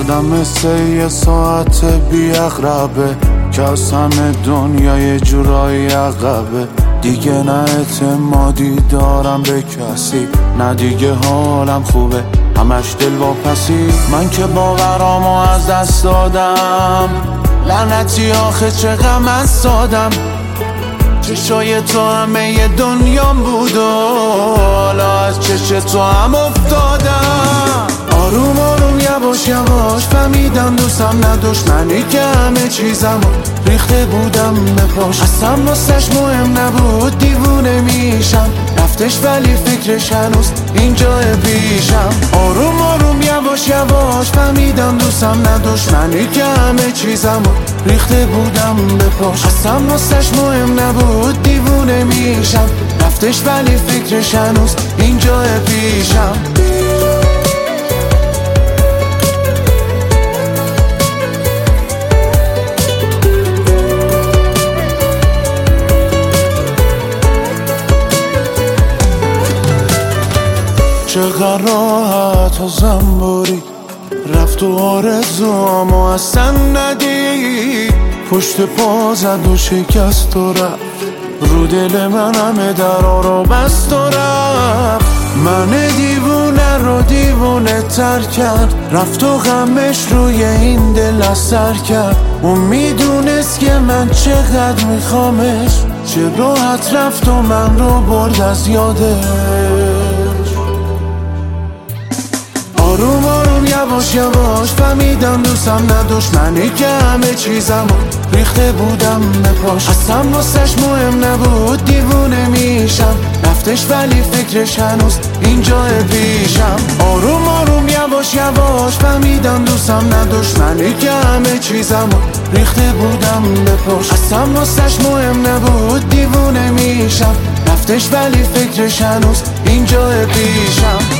شدم مثل یه ساعت بی اقربه که از همه دنیا یه جورایی عقبه. دیگه نه اعتمادی دارم به کسی، نه دیگه حالم خوبه، همش دل واپسی. من که باورامو از دست دادم، لعنتی آخه چه غم از سادم. چشای تو همه ی دنیام بود و حالا از چش تو هم افتادم. آروم آروم یواش یواش فهمیدم دوستم نه دشمنی که همه چیزم ریخته بودم به پاش. اصلا واسش مهم نبود دیوونه میشم، رفتش ولی فکرش هنوز اینجا پیشم. آروم آروم یواش یواش فهمیدم دوستم نه دشمنی که همه چیزم ریخته بودم به پاش. اصلا واسش مهم نبود دیوونه میشم، رفتش ولی فکرش هنوز اینجا پیشم. چقدر راحت و زنباری رفت و آرزوامو اصلا ندید، پشت پا زد و شکست و رفت، رو دل من همه درا رو بست و رفت. من دیوونه رو دیوونه تر کرد، رفت و غمش روی این دل اثر کرد. اون میدونست که من چقدر میخوامش، چه راحت رفت و من رو برد از یادش. آروم آروم یواش یواش فهمیدم دوستم نه دشمنی که همه چیزم ریخته بودم به پاش. اصلا واسش مهم نبود دیوونه میشم، رفتش ولی فکرش هنوز اینجا پیشم. آروم آروم یواش یواش فهمیدم دوستم نه دشمنی که همه چیزم ریخته بودم به پاش. اصلا واسش مهم نبود دیوونه میشم، رفتش ولی فکرش هنوز اینجا پیشم.